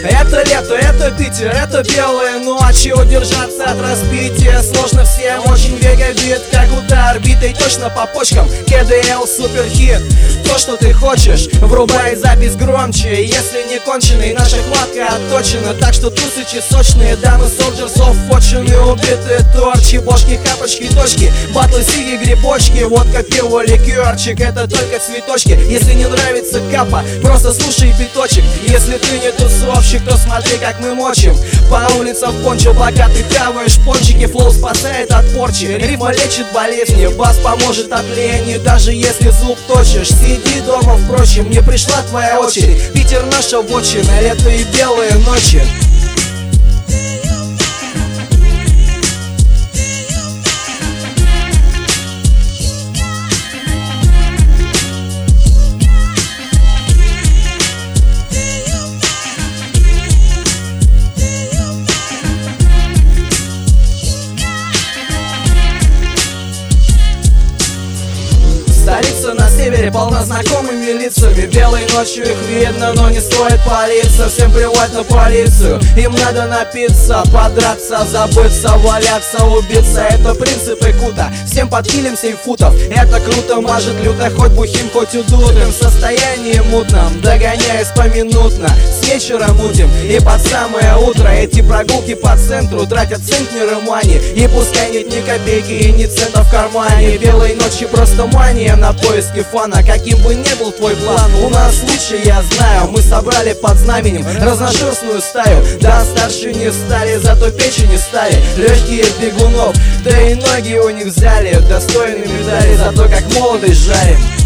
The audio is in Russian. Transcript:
Это лето, это Питер, это белые ночи. Удержаться от разбития сложно всем. Очень вегабит, как удар битой точно по почкам. КДЛ суперхит, то, что ты хочешь. Врубай запись громче, если не конченый. Наша хватка отточена, так что тусычи сочные. Дамы солджерсов, фочены, убитые торчи, бошки, капочки, точки, батлы, сиги, грибочки, водка, пиво, ликерчик, это только цветочки. Если не нравится капа, просто слушай биточек. Если ты не тусовщик, то смотри, как мы мочим. По улицам в пончо, пока ты хаваешь пончики. Флоу спасает от порчи, рифма лечит болезни, бас поможет от лени. Даже если зуб точишь, сиди дома, впрочем, не пришла твоя очередь. Питер наша вотчина, лето и белые ночи. Столица на севере полна знакомыми лицами. Белой ночью их видно, но не стоит палиться. Всем плевать на полицию, им надо напиться, подраться, забыться, валяться, убиться. Это принципы кута, всем под килем 7 футов. Это круто, мажет люто, хоть бухим, хоть удутым. В состоянии мутном, догоняясь поминутно. С вечера мутим и под самое утро. Эти прогулки по центру тратят центнеры мани. И пускай нет ни копейки и ни цента в кармане. Белой ночи просто мания на поиске фана. Каким бы ни был твой план, у нас лучше, я знаю. Мы собрали под знаменем разношерстную стаю. Да, старше не стали, зато печени стали легкие бегунов, да и ноги у них взяли достойные медали за то, как молодость жарим.